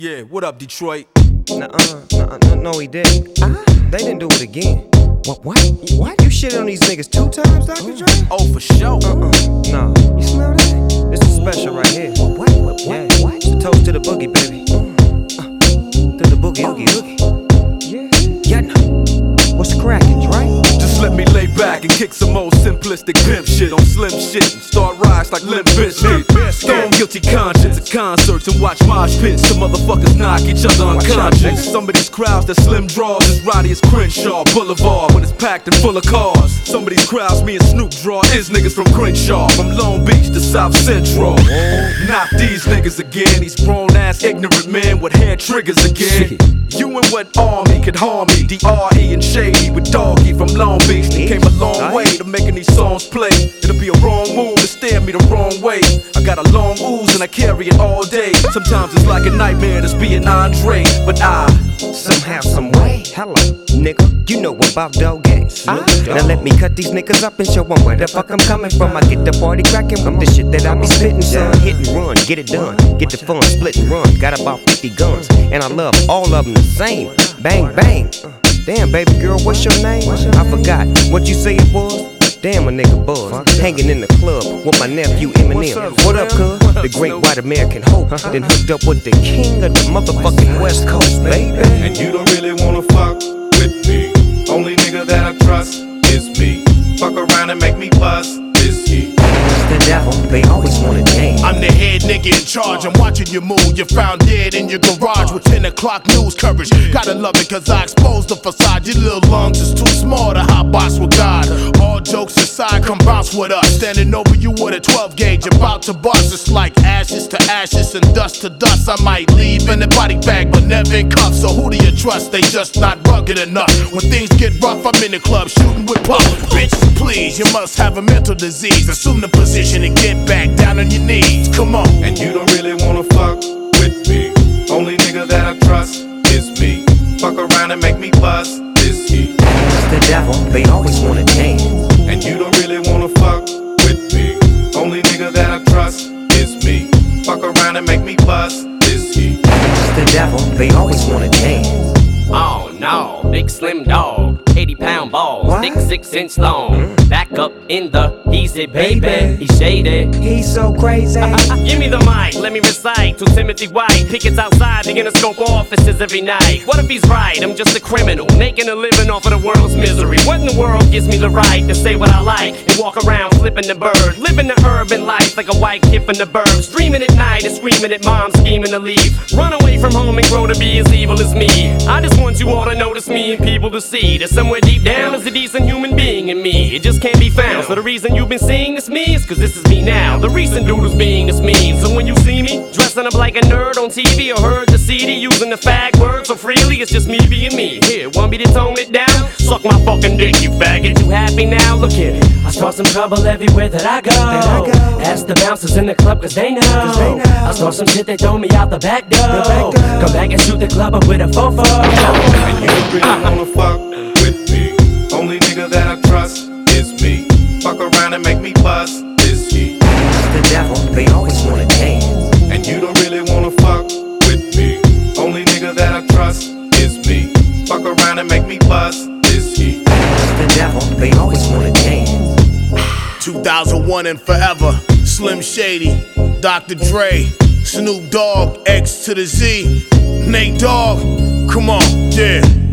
Yeah, what up, Detroit? No, he didn't. They didn't do it again. What? You shit on these niggas 2 times, Dr. Dre? Oh, for sure. Nah. You smell that? This is special right here. What? Yeah. It's a toast to the boogie, baby. To the boogie, oogie. Yeah. What's crackin', Dre? Just let me lay back and kick some old simplistic pimp shit on slim shit and start rides like Limp Bizkit. Stone guilty conscience at concerts and watch mosh pits. Some motherfuckers knock each other unconscious. Some of these crowds that slim draws is rowdy as Crenshaw Boulevard when it's packed and full of cars. Some of these crowds me and Snoop draw is niggas from Crenshaw, from Long Beach to South Central. Not these niggas again, these grown ass ignorant men with hair triggers again. You and what army could harm me? D.R.E. and Shady with Doggy from Long Beach. They came a long way to making these songs play. It'll be a wrong move to stare me the wrong way. I got a long ooze and I carry it all day. Sometimes it's like a nightmare just being Andre, but I somehow, some way. Hello, nigga, you know about dog games. Now let me cut these niggas up and show them where the fuck I'm coming from. I get the party cracking with the shit that I be spitting, son. Hit and run, get it done, get the fun, split and run. Got about 50 guns, and I love all of them the same. Bang, bang. Damn, baby girl, what's your name? I forgot what you say it was. Damn, a nigga buzz, hanging in the club with my nephew Eminem. What up, cuz? The great white American hope. Then hooked up with the king of the motherfucking West Coast, baby. And you don't really wanna fuck with me. Only nigga that I trust is me. Fuck around and make me bust this heat. The devil, they always wanna dance. I'm the head nigga in charge. I'm watching you move. You're found dead in your garage with 10 o'clock news coverage. Gotta love it cause I exposed the facade. Your little lungs is too small to hot box with God. All jokes aside, come bounce with us. Standing over you with a 12 gauge, about to bust. It's like ashes to ashes and dust to dust. I might leave in a body bag, but never in cuffs. So who do you trust? They just not rugged enough. When things get rough, I'm in the club shooting with puff. Bitch, please, you must have a mental disease. Assume the position and get back down on your knees. Come on. And you don't really wanna fuck with me. Only nigga that I trust is me. Fuck around and make me bust this heat. The devil, they always wanna dance. And you don't really wanna fuck with me. Only nigga that I trust is me. Fuck around and make me bust this heat. The devil, they always wanna dance. Oh no, big slim dog, 80-pound balls, thick 6-inch long. Back up in the easy, baby. He's shady. He's so crazy. Give me the mic, let me recite to Timothy White. Pickets outside the Interscope offices every night. What if he's right? I'm just a criminal, making a living off of the world's misery. What in the world gives me the right to say what I like and walk around flipping the bird, living the urban life like a white kid from the burbs, dreaming at night and screaming at mom, scheming to leave, run away from home and grow to be as evil as me. I just want you all to notice me and people to see that somewhere deep down is a decent human being in me. It just can't be found. So the reason you've been seeing this me is cause this is me now. The recent dude who's being is mean. So when you see me dressing up like a nerd on TV or heard the CD using the fag word so freely, it's just me being me. Here, want me to tone it down? Suck my fucking dick, you faggot. You happy now? Look here, I start some trouble everywhere that I go. Ask the bouncers in the club cause they know. I start some shit, they throw me out the back door. Come back and shoot the club up with a fofo. And you don't really wanna fuck with me. Only nigga that I trust is me. Fuck around and make me bust this heat. The devil, they always wanna dance. And you don't really wanna fuck with me. Only nigga that I trust is me. Fuck around and make me bust this heat. The devil, they always wanna dance. 2001 and forever. Slim Shady, Dr. Dre, Snoop Dogg, X to the Z, Nate Dogg. Come on, yeah.